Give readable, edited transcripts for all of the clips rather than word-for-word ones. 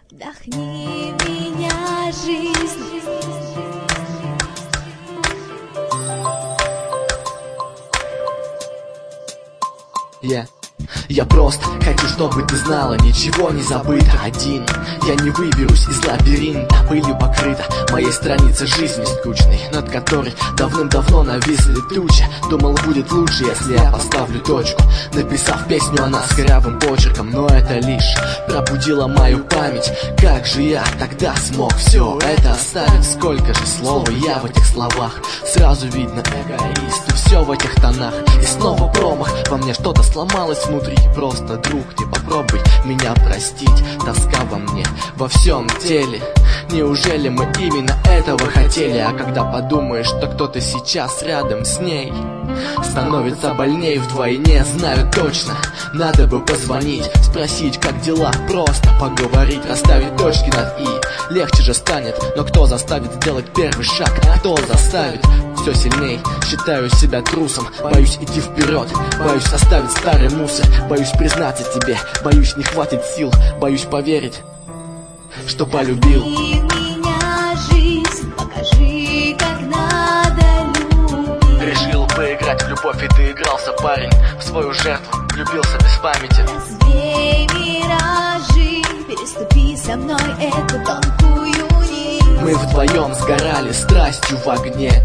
Вдохни в меня жизнь. Я просто хочу, чтобы ты знала, ничего не забыто. Один я не выберусь из лабиринта, пылью покрыта моей страница жизни скучной, над которой давным-давно нависли тучи. Думал, будет лучше, если я поставлю точку, написав песню она с корявым почерком. Но это лишь пробудило мою память. Как же я тогда смог все это оставить? Сколько же слова я в этих словах. Сразу видно, эгоист, и все в этих тонах. И снова промах, во мне что-то сломалось внутри. Просто, друг, не попробуй меня простить. Тоска во мне, во всем теле. Неужели мы именно этого хотели? А когда подумаешь, что кто-то сейчас рядом с ней, становится больнее вдвойне. Знаю точно, надо бы позвонить, спросить, как дела, просто поговорить, расставить точки над «и». Легче же станет, но кто заставит сделать первый шаг? Кто заставит? Все сильней считаю себя трусом. Боюсь идти вперед, боюсь оставить старый мусор. Боюсь признаться тебе, боюсь не хватит сил. Боюсь поверить, что полюбил. Вдохни в меня жизнь, покажи, как надо любить. Решил поиграть в любовь, и ты игрался, парень, в свою жертву, влюбился без памяти. Развей миражи, переступи со мной эту тонкую нить. Мы вдвоем сгорали страстью в огне,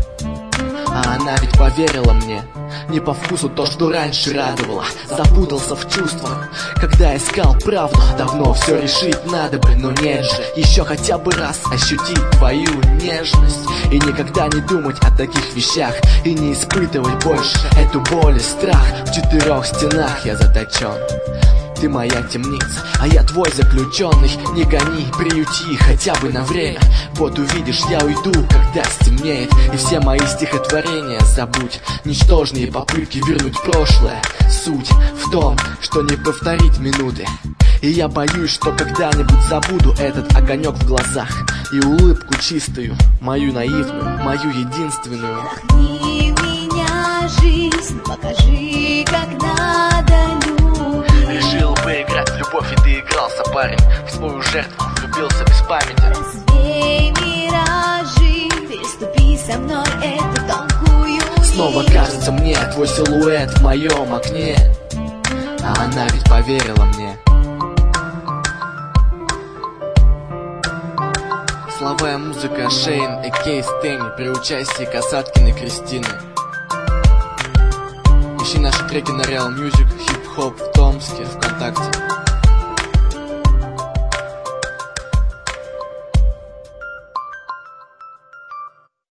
а она ведь поверила мне. Не по вкусу то, что раньше радовало. Запутался в чувствах, когда искал правду. Давно все решить надо бы, но нет же. Еще хотя бы раз ощутить твою нежность и никогда не думать о таких вещах, и не испытывать больше эту боль и страх. В 4 стенах я заточен. Ты моя темница, а я твой заключенный. Не гони, приюти хотя бы на время. Вот увидишь, я уйду, когда стемнеет. И все мои стихотворения забудь. Ничтожные попытки вернуть прошлое. Суть в том, что не повторить минуты. И я боюсь, что когда-нибудь забуду этот огонек в глазах и улыбку чистую, мою наивную, мою единственную. Вдохни в меня жизнь, покажи, как надо любить. Решил поиграть в любовь, и ты игрался, парень, в свою жертву, влюбился без памяти. Развей миражи, переступи со мной эту тонкую нить. Снова кажется мне твой силуэт в моем окне, а она ведь поверила мне. Слова и музыка Шейн и Кейс Тенни при участии Касаткиной Кристины. Ищи наши треки на Real Music, хип-хоп в Томске, ВКонтакте.